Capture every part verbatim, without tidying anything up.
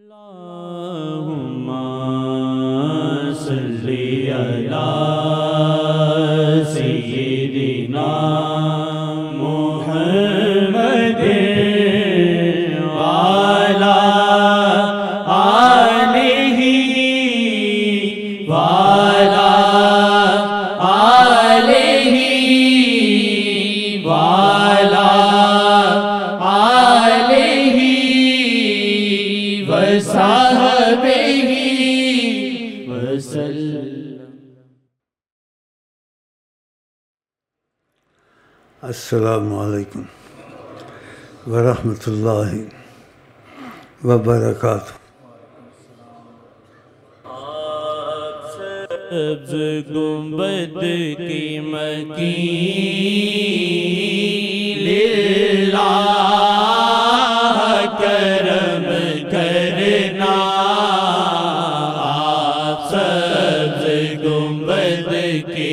اللہم صلی علی سیدنا محمد وعلی آلہ وعلی آلہ وعلی آلہ وصحبہ وسلم۔ السلام علیکم ورحمۃ اللہ وبرکاتہ۔ سبز گنبد کی مکین للہ کرم کرنا، آپ سبز گنبد کی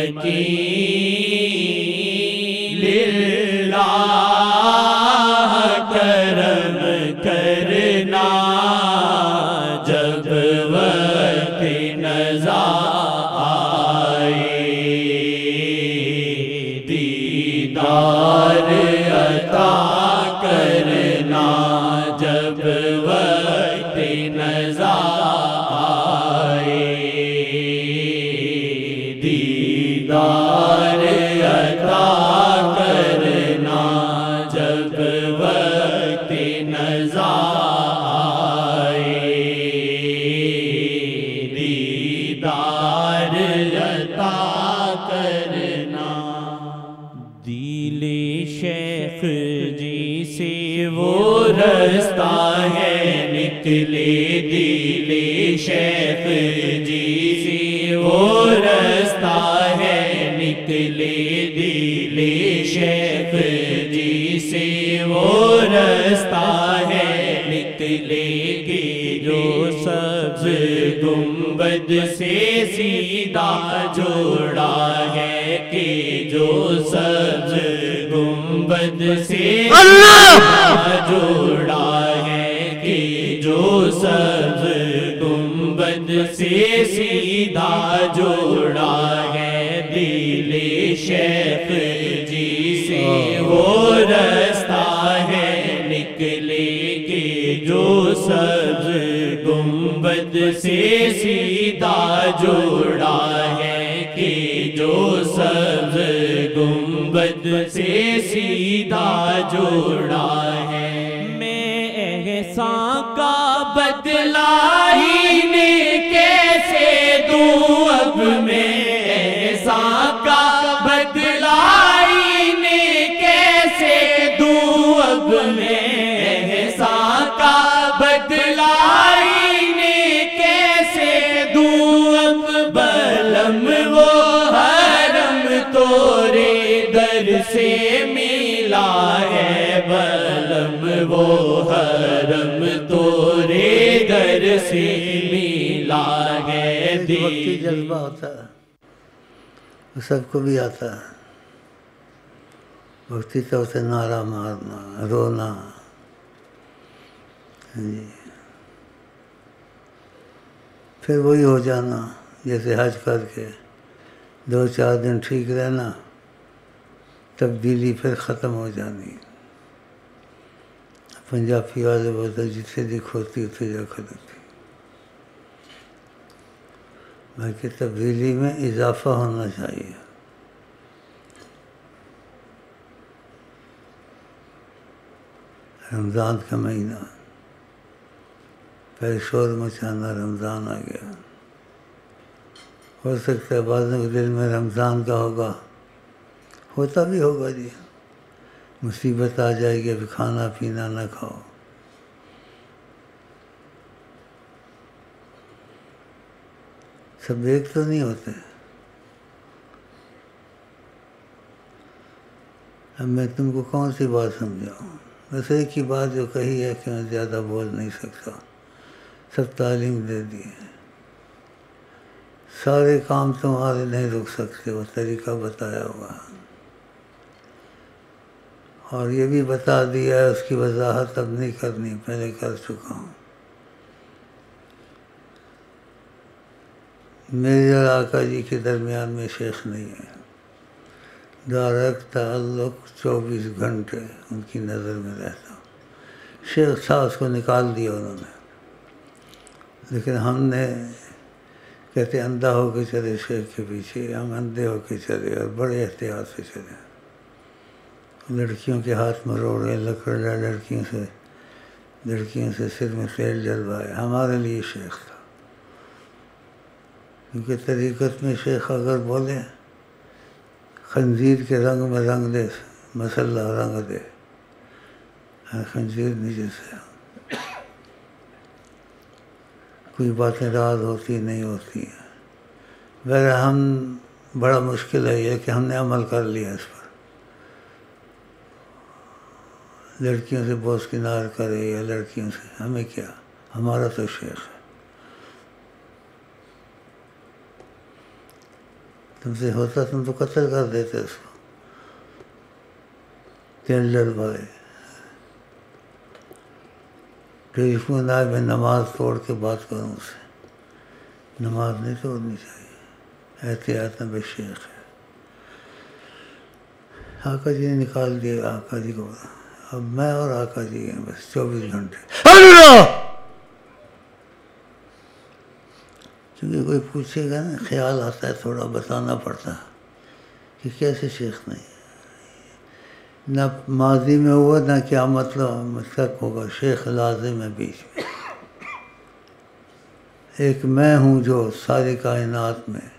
مکین للہ کرم کرنا، جب وقت نزا آئے دیدار عطا کرنا، جب وقت نزا آئے دیدار عطا کرنا، جب وقت نزا آئے دیدار عطا کرنا۔ دل شیخ جی سے وہ رستہ ہے نکلے، دل شیخ جی سے وہ رستہ ہے نکلے، دل شیخ جی سے وہ رستہ ہے نکلے کہ جو سبز گنبد سے سیدھا جوڑا ہے، کہ جو سبز گنبد سے سیدھا جوڑا ہے، کہ جو سبز گنبد سے سیدھا جوڑا ہے، دل شیخ جی سے وہ رستہ ہے نکلے کہ جو سبز گنبد سے سیدھا جوڑا ہے، کہ جو سبز گنبد سے سیدھا جوڑا ہے۔ میں احسان کا بدلہ انہیں کیسے دوں، اب میں احسان کا بدلہ انہیں کیسے دوں، اب میں احسان کا بدلہ انہیں کیسے دوں، اب بلم وہ حرم تورے در سے ملا ہے، بلم وہ حرم تورے در سے ملا ہے۔ وقتی جذبہ ہوتا ہے وہ سب کو بھی آتا ہے، وقتی طور سے نعرہ مارنا، رونا، جی پھر وہی ہو جانا، جیسے حج کر کے دو چار دن ٹھیک رہنا، تبدیلی پھر ختم ہو جانی۔ پنجابی والے بولتے جتنے دکھ ہوتی اتنی جا کھڑتی، باقی تبدیلی میں اضافہ ہونا چاہیے۔ رمضان کا مہینہ، پہلے شور مچانا، رمضان آ گیا، ہو سکتا ہے بعضوں کے دل میں رمضان کا ہوگا، ہوتا بھی ہوگا جی، مصیبت آ جائے گی ابھی کھانا پینا نہ کھاؤ۔ سب ایک تو نہیں ہوتے۔ اب میں تم کو کون سی بات سمجھاؤں، بس ایک ہی بات جو کہی ہے کہ میں زیادہ بول نہیں سکتا، سب تعلیم دے دی ہے، سارے کام تمہارے نہیں رک سکتے، وہ طریقہ بتایا ہوا ہے۔ اور یہ بھی بتا دیا ہے، اس کی وضاحت اب نہیں کرنی، پہلے کر چکا ہوں۔ میرے اور آقا جی کے درمیان میں شیخ نہیں ہے، ڈائریکٹ تعلق چوبیس گھنٹے ان کی نظر میں رہتا. شیخ تھا، اس کو نکال دیا انہوں نے، لیکن ہم نے کہتے اندھا ہو کے چلے شیخ کے پیچھے، ہم اندھے ہو کے چلے اور بڑے احتیاط سے چلے. لڑکیوں کے ہاتھ میں روڑے لکڑ لڑکیوں سے لڑکیوں سے سر میں تیل جلوائے. ہمارے لیے شیخ تھا، کیونکہ طریقت میں شیخ اگر بولے خنزیر کے رنگ میں رنگ دے، مسلح رنگ دے، خنزیر نیچے سے کوئی باتیں راز ہوتی نہیں ہوتی ہیں. بہرحال ہم بڑا مشکل ہے یہ کہ ہم نے عمل کر لیا اس پر. لڑکیوں سے بوس کنار کرے یا لڑکیوں سے، ہمیں کیا، ہمارا تو شیخ ہے. تم سے ہوتا تم تو قتل کر دیتے اس کو. تیل ڈلوائے. ٹیلی فون آئے میں نماز توڑ کے بات کروں اس سے، نماز نہیں توڑنی چاہیے، احتیاط میں شیخ ہے. آقا جی نے نکال دیا آقا جی کو. اب میں اور آقا جی ہیں بس چوبیس گھنٹے. کیونکہ کوئی پوچھے گا نا، خیال آتا ہے تھوڑا بتانا پڑتا ہے کہ کیسے شیخ نہیں، نہ ماضی میں ہوا نہ کیا مطلب تک ہوگا. شیخ لازم ہے بیچ میں. ایک میں ہوں جو ساری کائنات میں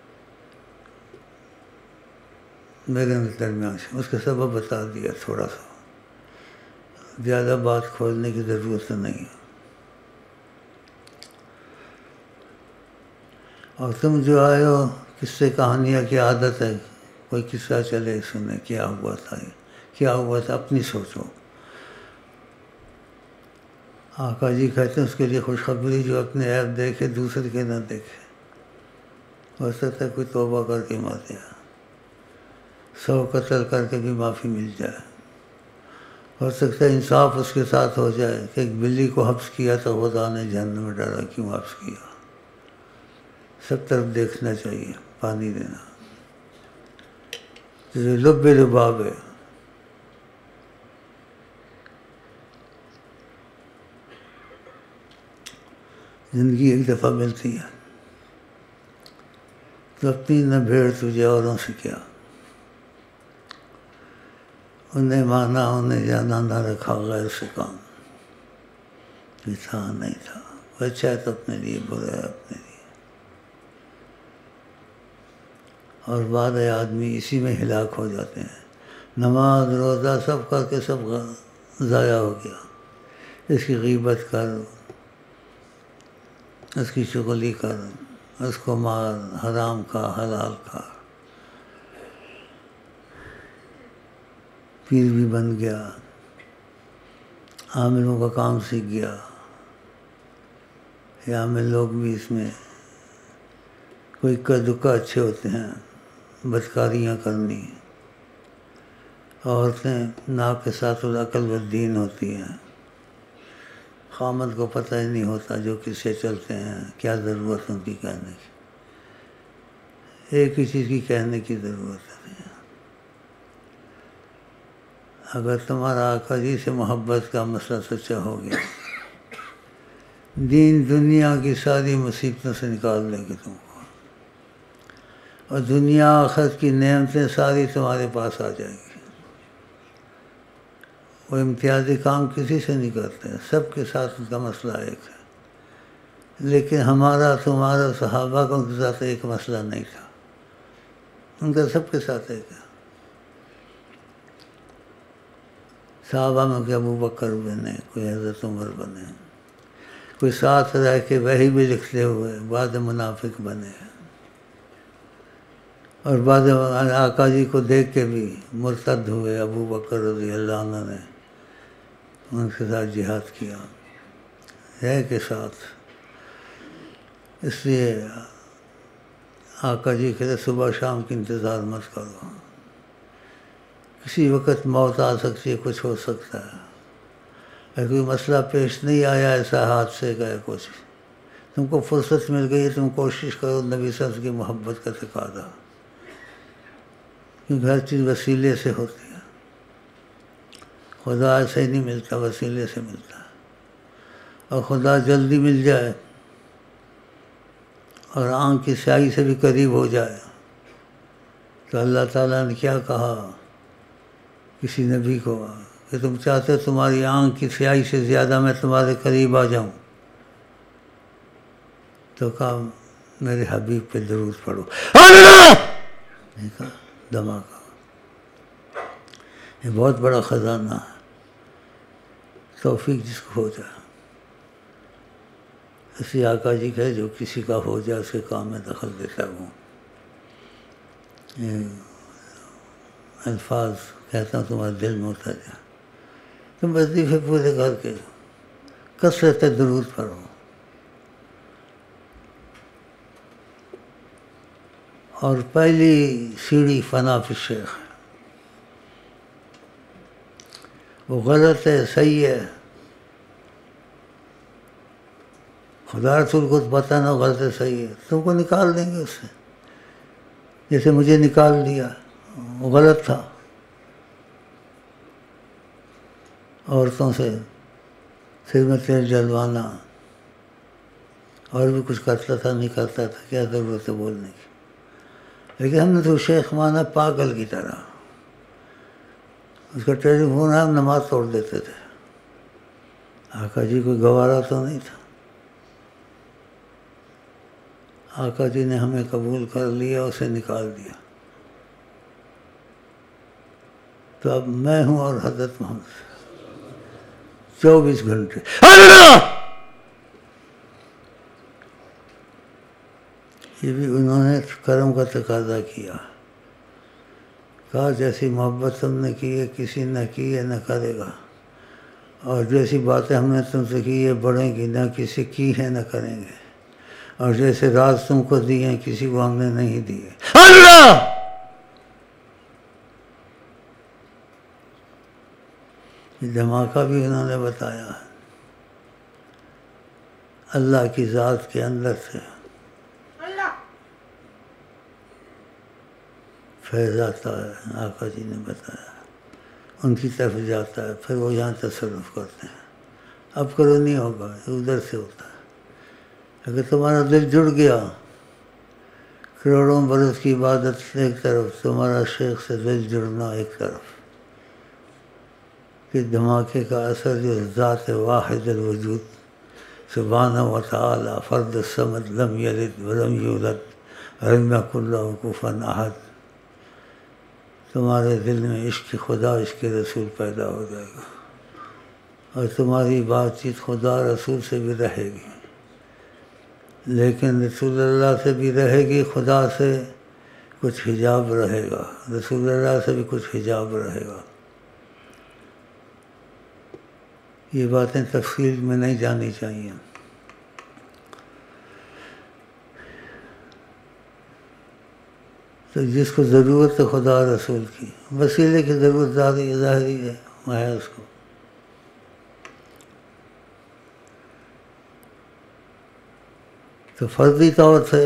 میرے درمیان سے، اس کا سبب بتا دیا تھوڑا سا، زیادہ بات کھولنے کی ضرورت نہیں ہے. اور تم جو آئے ہو قصے کہانیاں کی عادت ہے، کوئی قصہ چلے سنے، کیا ہوا تھا کیا ہوا تھا، اپنی سوچو. آقا جی کہتے ہیں اس کے لیے خوشخبری جو اپنے عیب دیکھے دوسرے کے نہ دیکھے. ہو سکتا ہے کوئی توبہ کر کے مر جائے، سو قتل کر کے بھی معافی مل جائے. ہو سکتا ہے انصاف اس کے ساتھ ہو جائے کہ ایک بلی کو حبس کیا تو خدا نے جہنم میں ڈالا، کیوں حبس کیا. سب طرف دیکھنا چاہیے، پانی دینا. لب لباب ہے. زندگی ایک دفعہ ملتی ہے تو اپنی نہ بھیڑ تجھے اوروں سے کیا. انہیں مانا انہیں جانا، نہ رکھا غیر سے کام. یہ تھا نہیں تھا، اچھا ہے تو اپنے لیے، برا ہے اپنے لیے. اور بعد آدمی اسی میں ہلاک ہو جاتے ہیں. نماز روزہ سب کر کے سب ضائع ہو گیا. اس کی غیبت کر، اس کی چغلی کر، اس کو مار، حرام کھا حلال کھا. پیر بھی بن گیا، عاملوں کا کام سیکھ گیا. یہ عامل لوگ بھی اس میں کوئی کا دکا اچھے ہوتے ہیں، بدکاریاں کرنی. عورتیں ناک کے ساتھ العقل والدین ہوتی ہیں. خامد کو پتہ ہی نہیں ہوتا جو کس سے چلتے ہیں، کیا ضرورت ان کی کہنے کی. ایک ہی چیز کی کہنے کی ضرورت ہے. اگر تمہارا آقا جی سے محبت کا مسئلہ سچا ہو گیا، دین دنیا کی ساری مصیبتوں سے نکال دے گے تم کو، اور دنیا آخرت کی نعمتیں ساری تمہارے پاس آ جائیں گی. وہ امتیازی کام کسی سے نہیں کرتے، سب کے ساتھ ان کا مسئلہ ایک ہے. لیکن ہمارا تمہارا صحابہ کا ان کے ساتھ ایک مسئلہ نہیں تھا، ان کا سب کے ساتھ ایک ہے. صحابہ میں کوئی ابو بکر بنے، کوئی حضرت عمر بنے، کوئی ساتھ رہ کے وحی بھی لکھتے ہوئے بعد منافق بنے، اور بعد آقا جی کو دیکھ کے بھی مرتد ہوئے. ابو بکر رضی اللہ عنہ نے ان کے ساتھ جہاد کیا ہے کے ساتھ. اس لیے آقا جی کہتے صبح شام کی انتظار مت کرو، کسی وقت موت آ سکتی ہے، کچھ ہو سکتا ہے. اگر کوئی مسئلہ پیش نہیں آیا ایسا حادثے کا یا کچھ، تم کو فرصت مل گئی، تم کوشش کرو نبی صلی اللہ علیہ وسلم کی محبت کا تقاضا، کیونکہ ہر چیز وسیلے سے ہوتی ہے، خدا ایسے ہی نہیں ملتا، وسیلے سے ملتا ہے۔ اور خدا جلدی مل جائے اور آنکھ کی سیاہی سے بھی قریب ہو جائے تو اللہ تعالیٰ نے کیا کہا کسی نبی کو کہ تم چاہتے ہو تمہاری آنکھ کی سیاہی سے زیادہ میں تمہارے قریب آ جاؤں، تو کہا میرے حبیب پہ درود پڑھو، نہیں کہا دھماکہ۔ یہ بہت بڑا خزانہ ہے، توفیق جس کو ہو جائے۔ اسی آقا جی کہ جو کسی کا ہو جائے اس کے کام میں دخل دیتا ہوں۔ یہ الفاظ کہتا ہوں تمہارے دل میں اتر جائے، تم وظیفے پورے کر کے کثرت درود پڑھو، اور پہلی سیڑھی فنا فی الشیخ ہے، وہ غلط ہے صحیح ہے، خدا رسول کو پتہ نہ غلط ہے صحیح ہے، تم کو نکال دیں گے اس سے، جیسے مجھے نکال دیا، وہ غلط تھا، عورتوں سے سر میں تیل جلوانا اور بھی کچھ کرتا تھا نہیں کرتا تھا، کیا ضرورت ہے بولنے کی، لیکن ہم نے تو شیخ مانا پاگل کی طرح، اس کا ٹیلی فون ہے ہم نماز توڑ دیتے تھے، آقا جی کوئی گوارا تو نہیں تھا، آقا جی نے ہمیں قبول کر لیا، اسے نکال دیا، تو اب میں ہوں اور حضرت محمد چوبیس گھنٹے یہ بھی انہوں نے کرم کا تقاضا کیا، کہا جیسی محبت تم نے کی ہے کسی نے کی ہے نہ کرے گا، اور جیسی باتیں ہم نے تم سے کی ہے بڑھیں گی، نہ کسی کی ہے نہ کریں گے، اور جیسے راز تم کو دیے ہیں کسی کو ہم نے نہیں دیے۔ اللہ یہ دھماکہ بھی انہوں نے بتایا ہے، اللہ کی ذات کے اندر سے فیض آتا ہے، آقا جی نے بتایا، ان کی طرف جاتا ہے، پھر وہ یہاں تصرف کرتے ہیں، اب کرو نہیں ہوگا، ادھر سے ہوتا ہے۔ اگر تمہارا دل جڑ گیا، کروڑوں برس کی عبادت ایک طرف، تمہارا شیخ سے دل جڑنا ایک طرف، کہ دھماکے کا اثر جو ذات واحد الوجود سبحانہ و تعالی فرد الصمد لم یلد ولم یولد ولم یکن لہ کفوا احد، تمہارے دل میں عشق خدا عشق رسول پیدا ہو جائے گا، اور تمہاری بات چیت خدا رسول سے بھی رہے گی، لیکن رسول اللہ سے بھی رہے گی، خدا سے کچھ حجاب رہے گا، رسول اللہ سے بھی کچھ حجاب رہے گا۔ یہ باتیں تفصیل میں نہیں جانی چاہیے، تو جس کو ضرورت ہے خدا رسول کی، وسیلے کی ضرورت ظاہری ظاہری ہے ہے اس کو، تو فرضی طور سے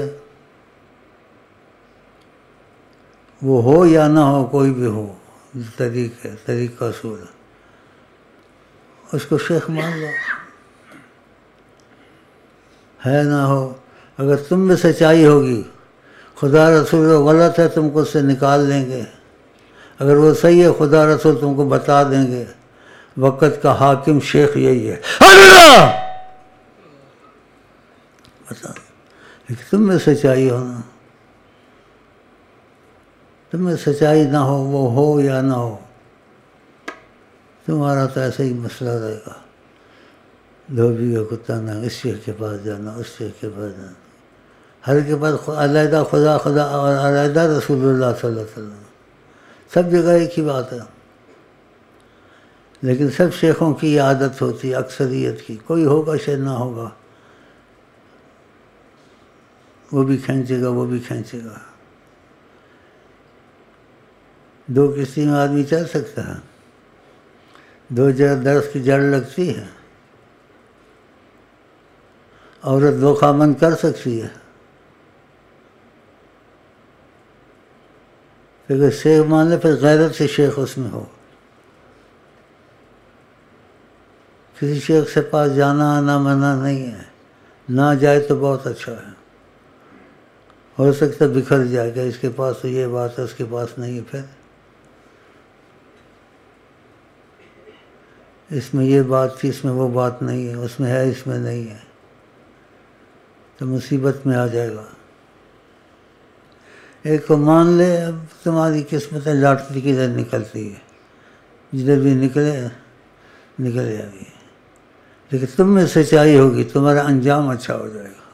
وہ ہو یا نہ ہو، کوئی بھی ہو، طریق ہے، طریق کا اصول ہے، اس کو شیخ مان لو، ہے نہ ہو، اگر تم میں سچائی ہوگی، خدا رسول غلط ہے تم کو اس سے نکال دیں گے، اگر وہ صحیح ہے خدا رسول تم کو بتا دیں گے، وقت کا حاکم شیخ یہی ہے، اللہ بتا، لیکن تم میں سچائی ہونا، تم میں سچائی نہ ہو، وہ ہو یا نہ ہو، تمہارا تو ایسا ہی مسئلہ رہے گا، دھوبی کا کتا نہ اس شیخ کے پاس جانا، اس شیخ کے پاس جانا، ہر کے پاس علیحدہ خدا خدا اور علیحدہ رسول اللہ صلی اللہ علیہ وسلم، سب جگہ ایک ہی بات ہے، لیکن سب شیخوں کی یہ عادت ہوتی ہے، اکثریت کی، کوئی ہوگا شاید نہ ہوگا، وہ بھی کھینچے گا وہ بھی کھینچے گا، دو کشتی میں آدمی چل سکتا ہے، دو جگہ درس کی جڑ لگتی ہے، عورت دو خامن کر سکتی ہے؟ پھر شیخ مان لے، پھر غیرت سے شیخ اس میں ہو. کسی شیخ سے پاس جانا آنا منع نہیں ہے، نہ جائے تو بہت اچھا ہے. ہو سکتا ہے بکھر جائے گا، اس کے پاس تو یہ بات ہے، اس کے پاس نہیں ہے، پھر اس میں یہ بات تھی، اس میں وہ بات نہیں ہے، اس میں ہے، اس میں نہیں ہے، تو مصیبت میں آ جائے گا. ایک کو مان لے، اب تمہاری قسمت ہے، لاٹری کدھر نکلتی ہے، جدھر بھی نکلے نکل جائے گی. لیکن تم میں سچائی ہوگی، تمہارا انجام اچھا ہو جائے گا.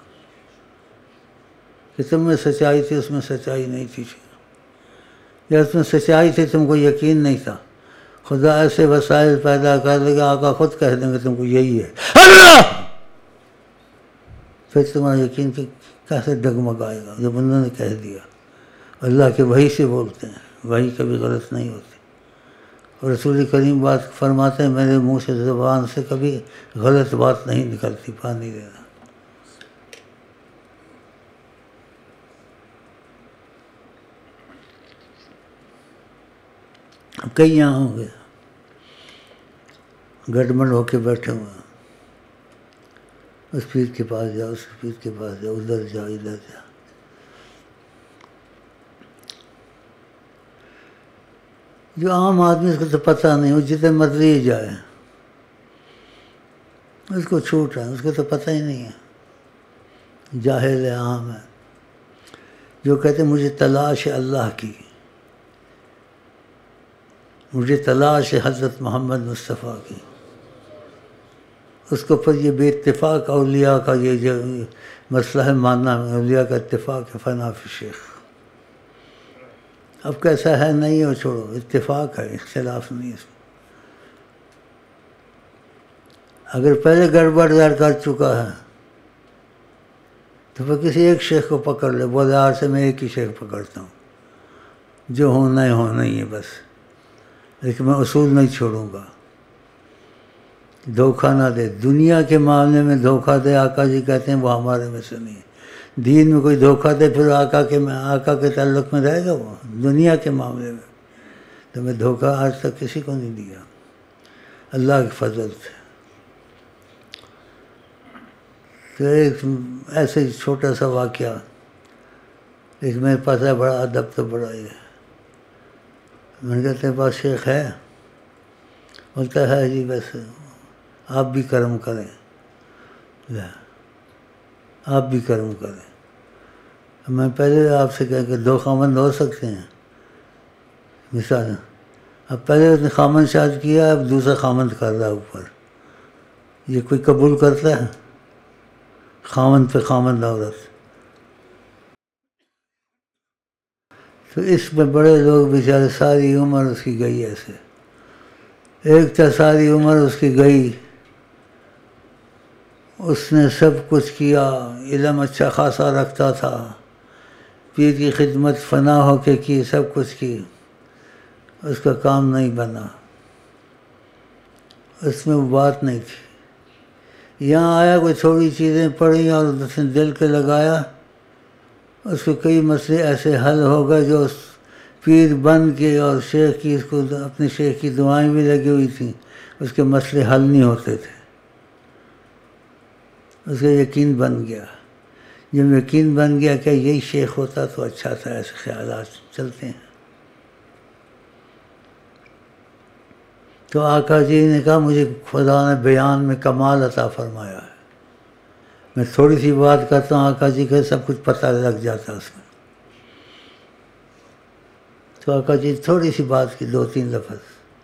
کہ تم میں سچائی تھی، اس میں سچائی نہیں تھی، یا اس میں سچائی تھی تم کو یقین نہیں تھا. خدا ایسے وسائل پیدا کر دے گا، آقا خود کہہ دیں گے تم کو یہی ہے اللہ، پھر تمہارا یقین کہ کیسے ڈگمگائے گا جب انہوں نے کہہ دیا. اللہ کے وحی سے بولتے ہیں، وحی کبھی غلط نہیں ہوتی. اور رسول کریم بات فرماتے ہیں، میرے منہ سے زبان سے کبھی غلط بات نہیں نکلتی. پانی دینا. کئی یہاں ہوں گے گڈمڈ ہو کے بیٹھے ہوئے ہیں، اس پیر کے پاس جا، اس پیر کے پاس جا، ادھر جا، ادھر جا. جو عام آدمی اس کو تو پتہ نہیں، وہ جتنے مرضی جائے اس کو چھوٹ ہے، اس کو تو پتہ ہی نہیں ہے، جاہل ہے، عام ہے. جو کہتے ہیں مجھے تلاش ہے اللہ کی، مجھے تلاش ہے حضرت محمد مصطفیٰ کی، اس کو پھر یہ بے اتفاق اولیاء کا یہ جو مسئلہ ہے ماننا، اولیاء کا اتفاق ہے فنا فی شیخ. اب کیسا ہے نہیں ہو، چھوڑو، اتفاق ہے، اختلاف نہیں ہے. اگر پہلے گڑبڑ یار کر چکا ہے تو پھر کسی ایک شیخ کو پکڑ لے، بولے آج سے میں ایک ہی شیخ پکڑتا ہوں، جو ہونا ہے ہونا ہی ہے بس، لیکن میں اصول نہیں چھوڑوں گا. دھوکہ نہ دے، دنیا کے معاملے میں دھوکہ دے، آقا جی کہتے ہیں وہ ہمارے میں سے نہیں ہے. دین میں کوئی دھوکہ دے پھر آقا کے آقا کے تعلق میں رہے گا. وہ دنیا کے معاملے میں تو میں دھوکہ آج تک کسی کو نہیں دیا، اللہ کے فضل سے. تو ایک ایسے ہی چھوٹا سا واقعہ، ایک میرے پاس ہے، بڑا ادب تو بڑا ہی ہے. میں نے کہا تیرے پاس شیخ ہے؟ بولتا ہے جی، بس آپ بھی کرم کریں، آپ بھی کرم کریں. میں پہلے آپ سے کہا کہ دو خامند ہو سکتے ہیں مثال، اب پہلے اس نے خامند شاد کیا، اب دوسرا خامند کر رہا ہے اوپر. یہ کوئی قبول کرتا ہے؟ خامند پہ خامند عورت. تو اس میں بڑے لوگ بیچارے ساری عمر اس کی گئی ایسے. ایک تھا ساری عمر اس کی گئی، اس نے سب کچھ کیا، علم اچھا خاصا رکھتا تھا، پیر کی خدمت فنا ہو کے کی، سب کچھ کی، اس کا کام نہیں بنا، اس میں وہ بات نہیں تھی. یہاں آیا، کوئی تھوڑی چیزیں پڑھی اور اس نے دل کے لگایا، اس کو کئی مسئلے ایسے حل ہو گئے جو اس پیر بن کے، اور شیخ کی اس کو اپنے شیخ کی دعائیں بھی لگی ہوئی تھیں، اس کے مسئلے حل نہیں ہوتے تھے. اس کا یقین بن گیا. جب یقین بن گیا کہ یہی شیخ ہوتا تو اچھا تھا، ایسے خیالات چلتے ہیں. تو آقا جی نے کہا مجھے خدا نے بیان میں کمال عطا فرمایا ہے، میں تھوڑی سی بات کرتا ہوں، آقا جی کا سب کچھ پتہ لگ جاتا اس میں. تو آقا جی تھوڑی سی بات کی، دو تین لفظ،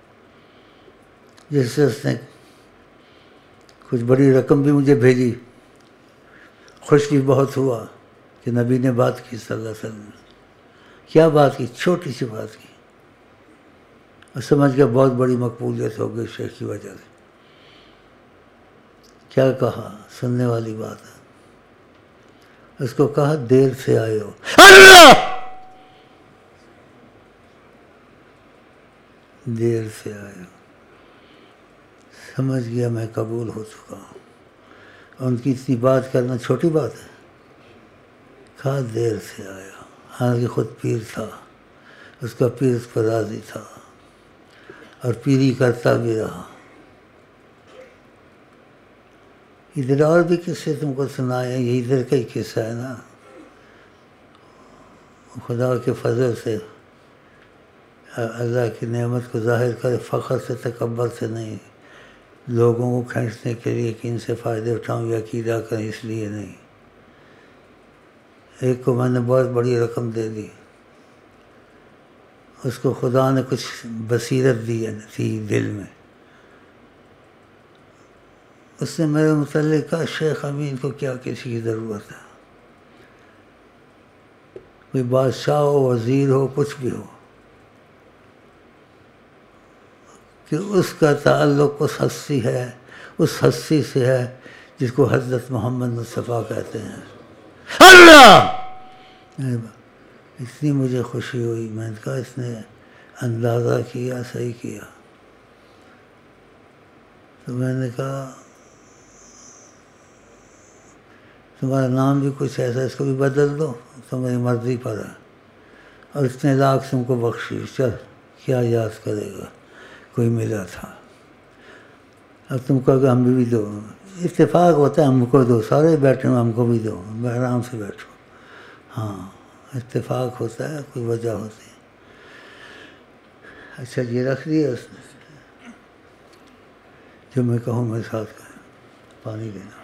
جس سے اس نے کچھ بڑی رقم بھی مجھے بھیجی. خوش بھی بہت ہوا کہ نبی نے بات کی صلی اللہ علیہ وسلم. کیا بات کی؟ چھوٹی سی بات کی، اور سمجھ گیا بہت بڑی مقبولیت ہو گئی شیخ کی وجہ سے. کیا کہا؟ سننے والی بات ہے. اس کو کہا دیر سے آئے ہو اللہ، دیر سے آئے ہو. سمجھ گیا میں قبول ہو چکا ہوں. ان کی اتنی بات کرنا چھوٹی بات ہے؟ کہا دیر سے آیا، حالانکہ خود پیر تھا، اس کا پیر اس پر راضی تھا اور پیری کرتا بھی رہا۔ ادھر اور بھی قصے تم کو سنائے، یہ ادھر کا ہی قصہ ہے نا۔ خدا کے فضل سے اللہ کی نعمت کو ظاہر کرے، فخر سے تکبر سے نہیں، لوگوں کو کھینچنے کے لیے کہ ان سے فائدے اٹھاؤں یا عقیدہ کریں، اس لیے نہیں۔ ایک کو میں نے بہت بڑی رقم دے دی، اس کو خدا نے کچھ بصیرت دی تھی دل میں، اس نے میرے متعلق کہا شیخ امین کو کیا کسی کی ضرورت ہے، کوئی بادشاہ ہو، وزیر ہو، کچھ بھی ہو، کہ اس کا تعلق اس ہستی ہے، اس ہستی سے ہے جس کو حضرت محمد مصطفیٰ کہتے ہیں۔ اللہ! اتنی مجھے خوشی ہوئی، میں نے کہا اس نے اندازہ کیا، صحیح کیا۔ تو میں نے کہا تمہارا نام بھی کچھ ایسا، اس کو بھی بدل دو، تو میری مرضی پر ہے، اور اتنے لاکھ تم کو بخشی، چل کیا یاد کرے گا، کوئی ملا تھا۔ اب تم کو کہ ہم بھی دو، اتفاق ہوتا ہے، ہم کو دو، سارے بیٹھے ہوں، ہم کو بھی دو، آرام سے بیٹھو۔ ہاں اتفاق ہوتا ہے، کوئی وجہ ہوتی ہے۔ اچھا یہ رکھ دیا اس نے، جو میں کہوں میرے ساتھ کہیں، پانی دینا۔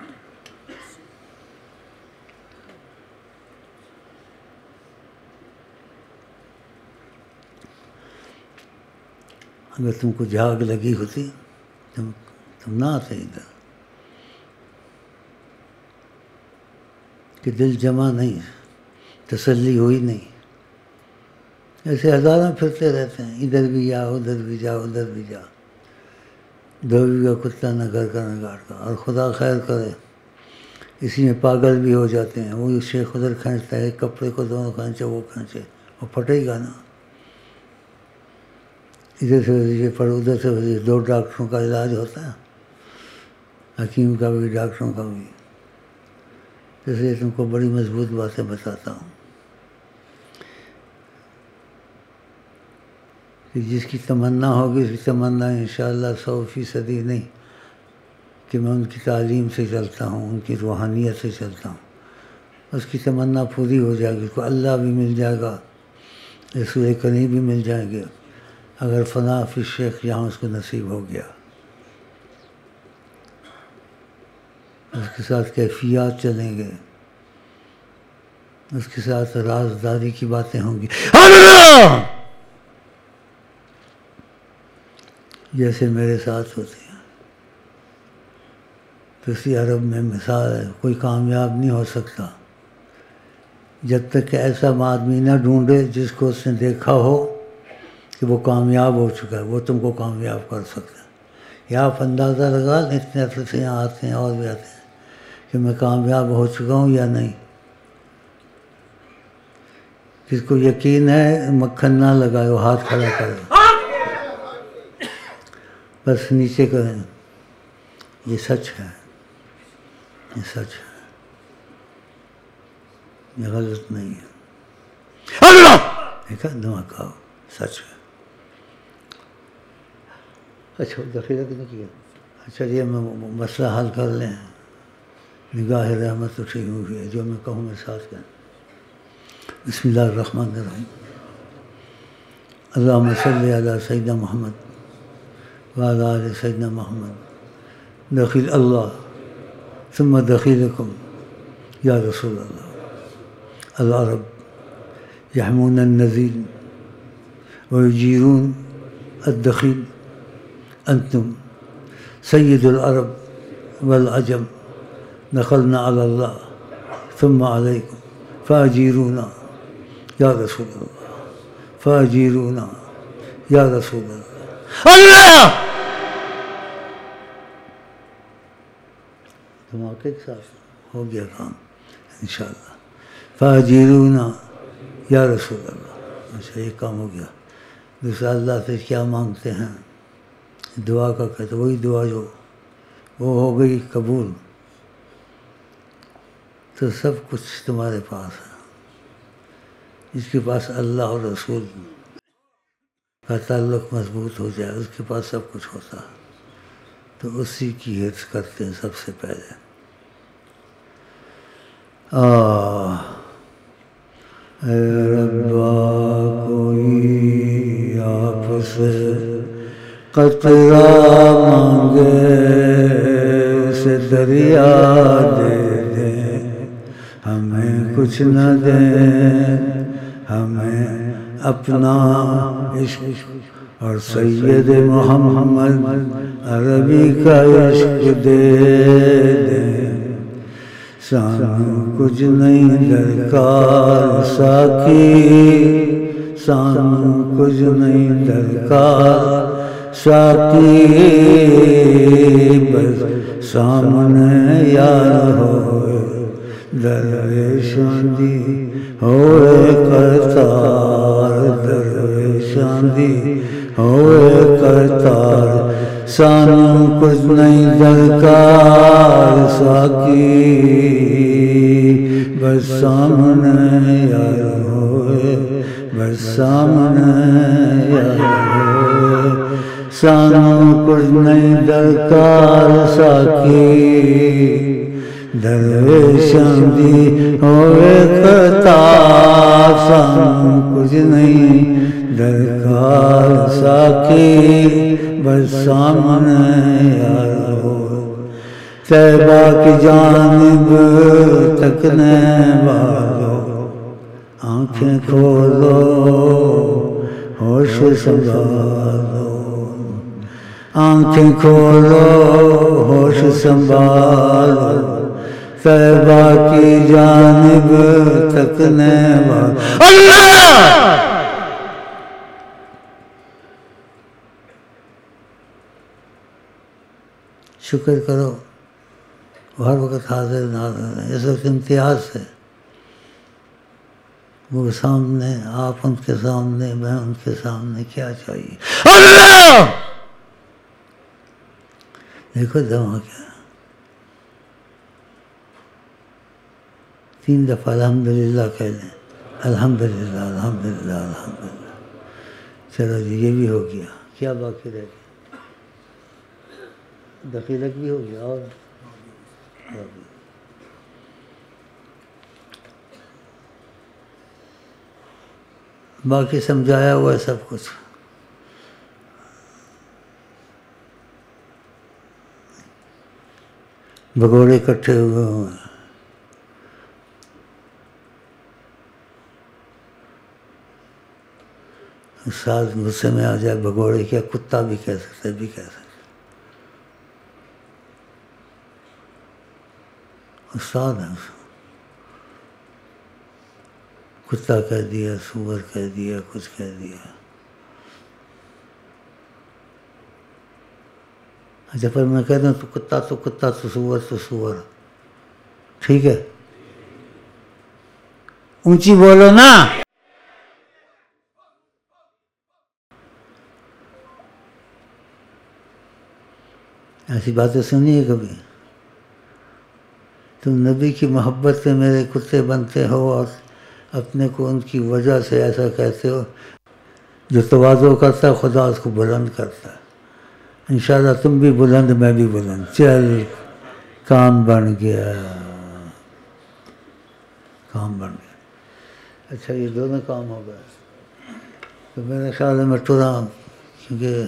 اگر تم کو جھاگ لگی ہوتی تم تم نہ آتے ادھر، کہ دل جمع نہیں، تسلی ہوئی نہیں۔ ایسے ہزاروں پھرتے رہتے ہیں، ادھر بھی جاؤ، ادھر بھی جاؤ، ادھر بھی جاؤ، دھوبی کا کتا نہ گھر کا نہ گھاٹ کا۔ اور خدا خیر کرے اسی میں پاگل بھی ہو جاتے ہیں، وہ شیخ ادھر کھینچتا ہے، کپڑے کو دونوں کھینچے، وہ کھینچے، وہ پھٹے گا نا۔ ادھر سے وظیفے پڑھو، ادھر سے وظیفے، دو ڈاکٹروں کا علاج ہوتا ہے، حکیم کا بھی ڈاکٹروں کا بھی۔ اس لیے تم کو بڑی مضبوط باتیں بتاتا ہوں کہ جس کی تمنا ہوگی اس کی تمنا انشاءاللہ سو فیصدی نہیں کہ میں ان کی تعلیم سے چلتا ہوں، ان کی روحانیت سے چلتا ہوں، اس کی تمنا پوری ہو جائے گی، اس کو اللہ بھی مل جائے گا، رسول کریم بھی مل جائیں گے، اگر فنا فی شیخ یہاں اس کو نصیب ہو گیا۔ اس کے ساتھ کیفیات چلیں گے، اس کے ساتھ رازداری کی باتیں ہوں گی، اللہ! جیسے میرے ساتھ ہوتی ہیں۔ تو اسی عرب میں مثال ہے، کوئی کامیاب نہیں ہو سکتا جب تک کہ ایسا آدمی نہ ڈھونڈے جس کو اس نے دیکھا ہو کہ وہ کامیاب ہو چکا ہے، وہ تم کو کامیاب کر سکتا ہے۔ یا آپ اندازہ لگا لیں، اتنے عرصے سے یہاں آتے ہیں اور بھی آتے ہیں، کہ میں کامیاب ہو چکا ہوں یا نہیں۔ جس کو یقین ہے مکھن نہ لگائے، وہ ہاتھ کھڑا کرے، بس نیچے کریں، یہ سچ ہے، یہ سچ ہے، یہ غلط نہیں ہے۔ اللہ! دیکھا دھماکہ ہو، سچ ہے۔ اچھا دخیلہ نہیں کیا، اچھا یہ میں مسئلہ حل کر لیں۔ نگاہ رحمت اٹھی ہوئی ہے، جو میں کہوں میں ساتھ کہیں۔ بسم اللہ الرحمن الرحیم، اللہم صلی علی سیدنا محمد وعلی آل سیدنا محمد، دخیل اللہ ثم دخیلکم یا رسول اللہ، العرب یحمون النزیل ویجیرون الدخیل، انتم سید العرب والعجم، دخلنا علی اللہ ثم علیکم فاجیرونا یا رسول اللہ، فاجیرونا یا رسول اللہ۔ اللہ! دھماکے کے ساتھ ہو گیا کام انشاءاللہ، فاجیرونا یا رسول اللہ۔ اچھا یہ کام ہو گیا۔ دوسرا اللہ سے کیا مانگتے ہیں؟ دعا کا کہتے، وہی دعا جو وہ ہو گئی قبول، تو سب کچھ تمہارے پاس ہے. جس کے پاس اللہ اور رسول کا تعلق مضبوط ہو جائے اس کے پاس سب کچھ ہوتا ہے. تو اسی کی حفظ کرتے ہیں سب سے پہلے. آہ اے ربا کوئی آپ سے قطرہ مانگے اسے دریا دے دے. ہمیں کچھ نہ دیں ہمیں اپنا عشق اور سید محمد عربی کا عشق دے دیں. سانو کچھ نہیں درکار ساکی سانو کچھ نہیں درکار ساکی بس سامنے یار ہوئے درویشاں دی ہوئے کرتار درویشاں دی ہوئے کرتار. سانو کچھ نہیں درکار ساکی بس سامنے یار ہوئے بس سامنے یار ہوئے. سانو کچھ نہیں درکار ساکی درویشاں دی ہوئے کرتار. سانو کچھ نہیں درکار ساکی بس سامنے یار ہو. طیبہ کی جانب تکنے والو آنکھیں کھولو ہوش سنبھالو. آنکھیں کھولو ہوش سنبھالو. طیبہ کی جانب تکنے والو اللہ. شکر کرو ہر وقت حاضر ناظر ہیں. اس وقت امتیاز سے وہ سامنے آپ ان کے سامنے میں ان کے سامنے کیا چاہیے. اللہ دیکھو دماغ کیا تین دفعہ الحمدللہ کہہ لیں. الحمدللہ الحمدللہ الحمدللہ. چلو جی یہ بھی ہو گیا. کیا باقی رہ گیا؟ دقیقت بھی ہو گیا. اور باقی سمجھایا ہوا ہے سب کچھ. بھگوڑے اکٹھے ہوئے ہوئے ہیں. استاد غصے میں آ جائے بھگوڑے کیا کتا بھی کہہ سکتے بھی کہہ سکتے. استاد ہے کتا کہہ دیا سور کہہ دیا کچھ کہہ دیا. اچھا پر میں کہہ دوں تو کتا تو کتا تو سور تو سور. ٹھیک ہے اونچی بولو نا. ایسی باتیں سنی ہے کبھی؟ تم نبی کی محبت سے میرے کتے بنتے ہو اور اپنے کو ان کی وجہ سے ایسا کہتے ہو. جو تواضع کرتا ہے خدا اس کو بلند کرتا ہے. انشاءاللہ تم بھی بلند میں بھی بلند. چل کام بن گیا کام بن گیا. اچھا یہ دونوں کام ہو گئے. تو میرے خیال میں ٹورا کیونکہ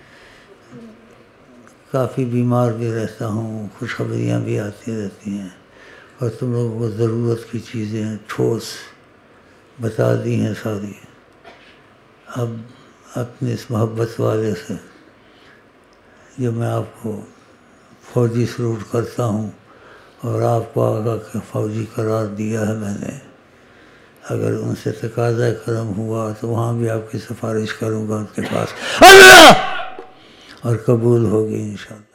کافی بیمار بھی رہتا ہوں خوشخبریاں بھی آتی رہتی ہیں اور تم لوگوں کو ضرورت کی چیزیں ٹھوس بتا دی ہیں ساری. اب اپنی اس محبت والے سے جو میں آپ کو فوجی سلوٹ کرتا ہوں اور آپ کو آگاہ کہ فوجی قرار دیا ہے میں نے، اگر ان سے تقاضۂ کرم ہوا تو وہاں بھی آپ کی سفارش کروں گا ان کے پاس اللہ اور قبول ہوگی انشاءاللہ.